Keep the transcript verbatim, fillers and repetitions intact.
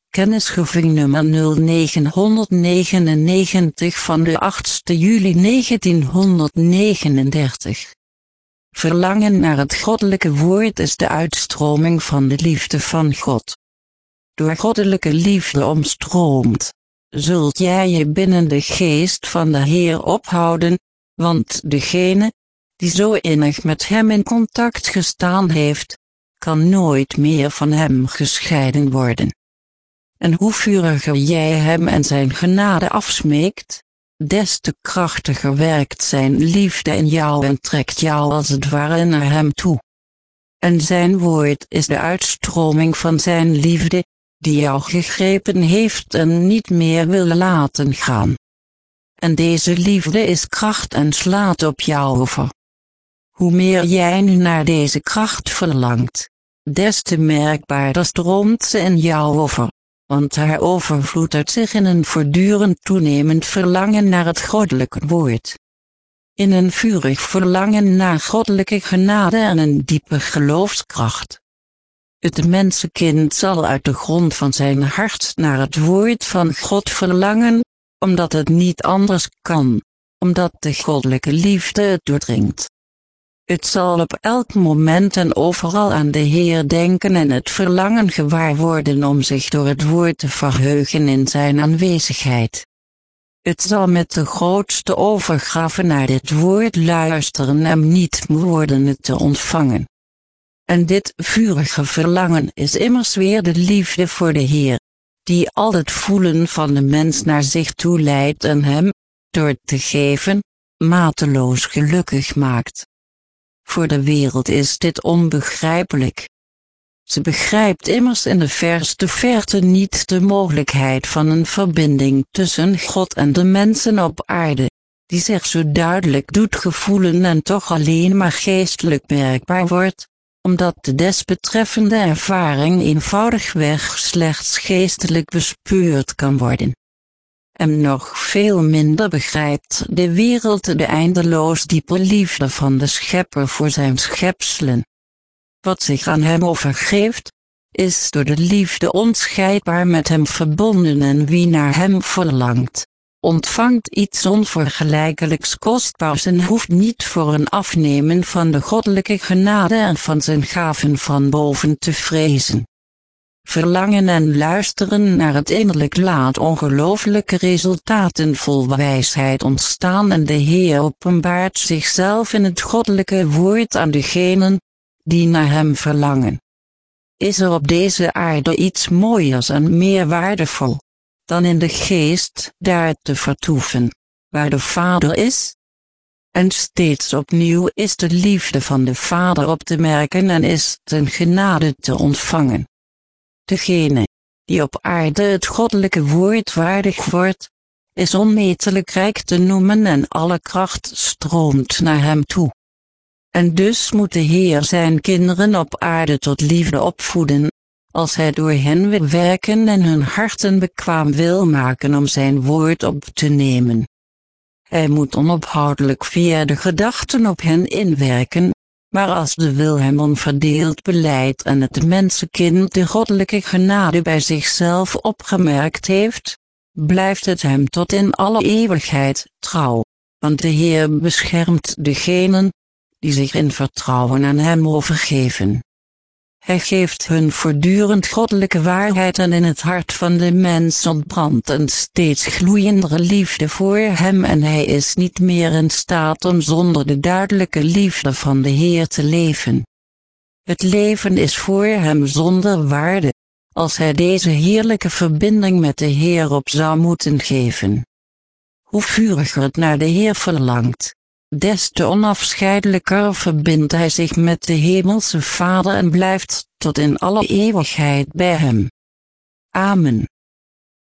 Kennisgeving nummer nul negenhonderdnegenennegentig van de achtste juli negentienhonderdnegenendertig. Verlangen naar het goddelijke woord is de uitstroming van de liefde van God. Door goddelijke liefde omstroomd, zult jij je binnen de geest van de Heer ophouden, want degene, die zo innig met hem in contact gestaan heeft, kan nooit meer van hem gescheiden worden. En hoe vuriger jij hem en zijn genade afsmeekt, des te krachtiger werkt zijn liefde in jou en trekt jou als het ware naar hem toe. En zijn woord is de uitstroming van zijn liefde, die jou gegrepen heeft en niet meer wil laten gaan. En deze liefde is kracht en slaat op jou over. Hoe meer jij nu naar deze kracht verlangt, des te merkbaarder stroomt ze in jou over, want haar overvloed uit zich in een voortdurend toenemend verlangen naar het goddelijke woord. In een vurig verlangen naar goddelijke genade en een diepe geloofskracht. Het mensenkind zal uit de grond van zijn hart naar het woord van God verlangen, omdat het niet anders kan, omdat de goddelijke liefde het doordringt. Het zal op elk moment en overal aan de Heer denken en het verlangen gewaar worden om zich door het woord te verheugen in zijn aanwezigheid. Het zal met de grootste overgave naar dit woord luisteren en niet moe worden het te ontvangen. En dit vurige verlangen is immers weer de liefde voor de Heer, die al het voelen van de mens naar zich toe leidt en hem, door te geven, mateloos gelukkig maakt. Voor de wereld is dit onbegrijpelijk. Ze begrijpt immers in de verste verte niet de mogelijkheid van een verbinding tussen God en de mensen op aarde, die zich zo duidelijk doet gevoelen en toch alleen maar geestelijk merkbaar wordt, omdat de desbetreffende ervaring eenvoudigweg slechts geestelijk bespeurd kan worden. En nog veel minder begrijpt de wereld de eindeloos diepe liefde van de Schepper voor zijn schepselen. Wat zich aan hem overgeeft, is door de liefde onscheidbaar met hem verbonden en wie naar hem verlangt, ontvangt iets onvergelijkelijks kostbaars en hoeft niet voor een afnemen van de goddelijke genade en van zijn gaven van boven te vrezen. Verlangen en luisteren naar het innerlijk laat ongelooflijke resultaten vol wijsheid ontstaan en de Heer openbaart zichzelf in het goddelijke woord aan degenen, die naar hem verlangen. Is er op deze aarde iets mooiers en meer waardevol, dan in de geest daar te vertoeven, waar de Vader is? En steeds opnieuw is de liefde van de Vader op te merken en is zijn genade te ontvangen. Degene, die op aarde het goddelijke woord waardig wordt, is onmetelijk rijk te noemen en alle kracht stroomt naar hem toe. En dus moet de Heer zijn kinderen op aarde tot liefde opvoeden, als hij door hen wil werken en hun harten bekwaam wil maken om zijn woord op te nemen. Hij moet onophoudelijk via de gedachten op hen inwerken, maar als de wil hem onverdeeld beleidt en het mensenkind de goddelijke genade bij zichzelf opgemerkt heeft, blijft het hem tot in alle eeuwigheid trouw, want de Heer beschermt degenen, die zich in vertrouwen aan hem overgeven. Hij geeft hun voortdurend goddelijke waarheid en in het hart van de mens ontbrandt een steeds gloeiendere liefde voor hem en hij is niet meer in staat om zonder de duidelijke liefde van de Heer te leven. Het leven is voor hem zonder waarde, als hij deze heerlijke verbinding met de Heer op zou moeten geven. Hoe vuriger het naar de Heer verlangt, des te onafscheidelijker verbindt hij zich met de hemelse Vader en blijft tot in alle eeuwigheid bij hem. Amen.